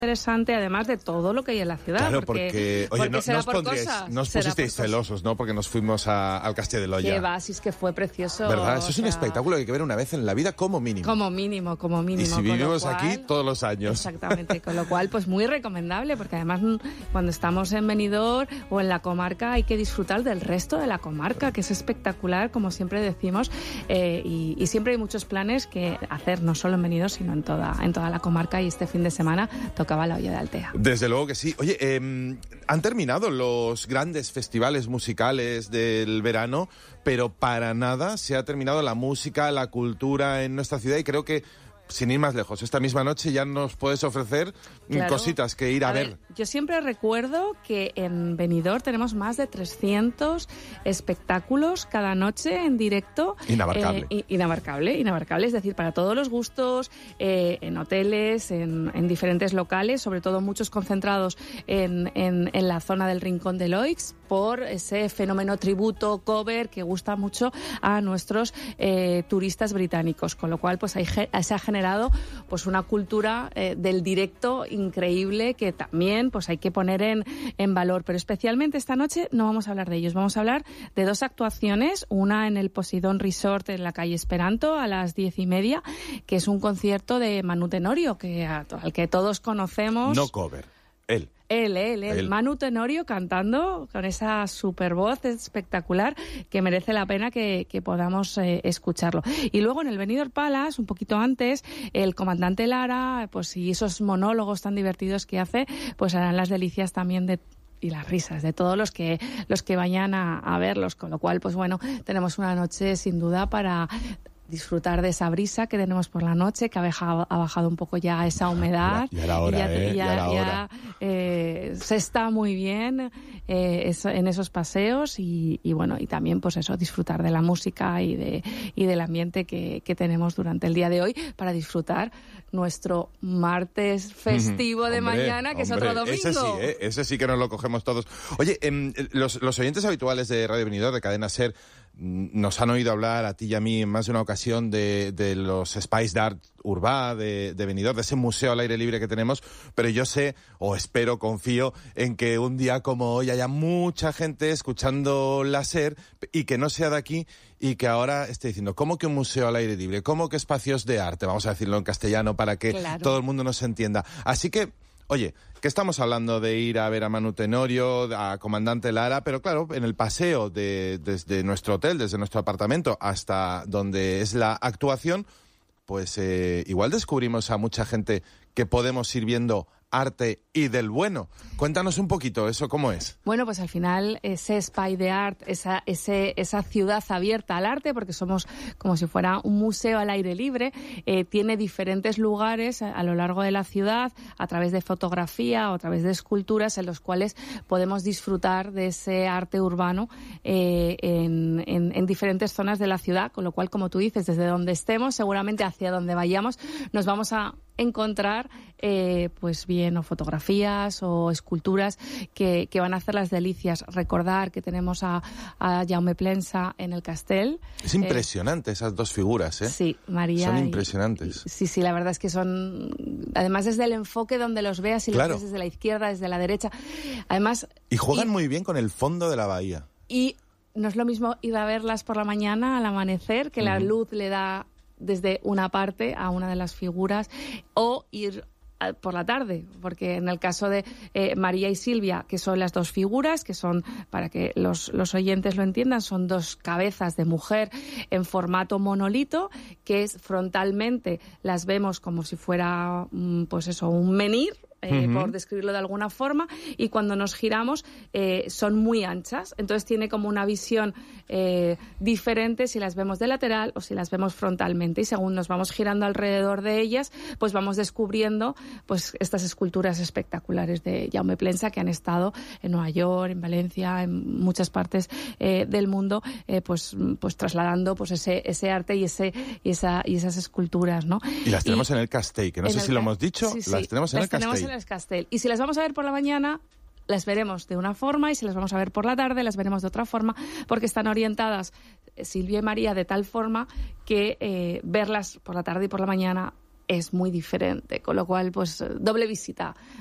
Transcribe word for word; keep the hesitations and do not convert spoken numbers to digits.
interesante, además de todo lo que hay en la ciudad. Claro, porque, porque, oye, porque no, será nos, por pondríais, cosas, nos será pusisteis por celosos, cosas. ¿no? Porque nos fuimos a, al Castillo de Loya. Que va, si es que fue precioso. ¿Verdad? Eso es o un sea, espectáculo que hay que ver una vez en la vida como mínimo. Como mínimo, como mínimo. Y si con lo vivimos cual, aquí todos los años. Exactamente, con lo cual, pues muy recomendable, porque además cuando estamos en Benidorm o en la comarca hay que disfrutar del resto de la comarca, que es espectacular, como siempre decimos, eh, y, y siempre hay muchos planes que hacer, no solo en Benidorm, sino en toda, en toda la comarca, y este fin de semana tocaba la olla de Altea. Desde luego que sí. Oye, eh, han terminado los grandes festivales musicales del verano, pero para nada se ha terminado la música, la cultura en nuestra ciudad, y creo que, sin ir más lejos, esta misma noche ya nos puedes ofrecer Claro. cositas que ir a, a ver. ver. Yo siempre recuerdo que en Benidorm tenemos más de trescientos espectáculos cada noche en directo. Inabarcable. Eh, inabarcable, inabarcable, es decir, para todos los gustos, eh, en hoteles, en, en diferentes locales, sobre todo muchos concentrados en, en, en la zona del Rincón de Loix, por ese fenómeno tributo, cover, que gusta mucho a nuestros eh, turistas británicos, con lo cual pues hay, se ha generado pues una cultura eh, del directo increíble que también pues hay que poner en, en valor, pero especialmente esta noche no vamos a hablar de ellos, vamos a hablar de dos actuaciones, una en el Poseidon Resort en la calle Esperanto a las diez y media, que es un concierto de Manu Tenorio, que, al que todos conocemos. No cover, él. Él, él, él, él. Manu Tenorio cantando con esa super voz espectacular que merece la pena que, que podamos eh, escucharlo. Y luego en el Benidorm Palace, un poquito antes, el comandante Lara, pues y esos monólogos tan divertidos que hace, pues harán las delicias también de y las risas de todos los que los que vayan a, a verlos, con lo cual, pues bueno, tenemos una noche sin duda para disfrutar de esa brisa que tenemos por la noche, que ha bajado, ha bajado un poco ya esa humedad. Ya, ya era hora, y ya, ¿eh? ya, Ya era ya, hora. eh, se está muy bien eh, eso, en esos paseos y, y bueno, y también pues eso, disfrutar de la música y, de, y del ambiente que, que tenemos durante el día de hoy para disfrutar nuestro martes festivo de Hombre, mañana, que hombre, es otro domingo. Ese sí, ¿eh? Ese sí que nos lo cogemos todos. Oye, eh, los, los oyentes habituales de Radio Benidorm, de Cadena SER, nos han oído hablar a ti y a mí en más de una ocasión de, de los Espais d'Art Urbà de, de Benidorm, de ese museo al aire libre que tenemos, pero yo sé, o espero, confío, en que un día como hoy haya mucha gente escuchando la SER y que no sea de aquí y que ahora esté diciendo, ¿cómo que un museo al aire libre? ¿Cómo que espacios de arte? Vamos a decirlo en castellano para que Claro. todo el mundo nos entienda. Así que, oye, que estamos hablando de ir a ver a Manu Tenorio, a Comandante Lara, pero claro, en el paseo de, desde nuestro hotel, desde nuestro apartamento hasta donde es la actuación, pues eh, igual descubrimos a mucha gente que podemos ir viendo arte y del bueno. Cuéntanos un poquito, ¿eso cómo es? Bueno, pues al final ese Espai de Art, esa, ese, esa ciudad abierta al arte, porque somos como si fuera un museo al aire libre, eh, tiene diferentes lugares a, a lo largo de la ciudad, a través de fotografía o a través de esculturas, en los cuales podemos disfrutar de ese arte urbano eh, en, en, en diferentes zonas de la ciudad, con lo cual, como tú dices, desde donde estemos, seguramente hacia donde vayamos, nos vamos a encontrar eh, pues bien o fotografías o esculturas que, que van a hacer las delicias. Recordar que tenemos a, a Jaume Plensa en el Castell. Es impresionante eh, esas dos figuras, ¿eh? Sí, María. Son y, impresionantes. Y, sí, sí, la verdad es que son, además desde el enfoque donde los veas, si claro. los ves desde la izquierda, desde la derecha. Además. Y juegan y, muy bien con el fondo de la bahía. Y no es lo mismo ir a verlas por la mañana al amanecer, que uh-huh. la luz le da desde una parte a una de las figuras, o ir por la tarde, porque en el caso de eh, María y Silvia, que son las dos figuras, que son, para que los, los oyentes lo entiendan, son dos cabezas de mujer en formato monolito, que es frontalmente, las vemos como si fuera, pues eso, un menhir, Eh, uh-huh. por describirlo de alguna forma, y cuando nos giramos eh, son muy anchas, entonces tiene como una visión eh, diferente si las vemos de lateral o si las vemos frontalmente, y según nos vamos girando alrededor de ellas, pues vamos descubriendo pues estas esculturas espectaculares de Jaume Plensa, que han estado en Nueva York, en Valencia, en muchas partes eh, del mundo, eh, pues, pues trasladando pues ese, ese arte y ese y esa y esas esculturas, ¿no? Y las tenemos y, en el Castell, que no sé si el, lo hemos dicho, sí, sí, las tenemos en las el Castell. Tenemos en el Castell. Y si las vamos a ver por la mañana, las veremos de una forma, y si las vamos a ver por la tarde, las veremos de otra forma, porque están orientadas Silvia y María de tal forma que eh, verlas por la tarde y por la mañana es muy diferente, con lo cual, pues, doble visita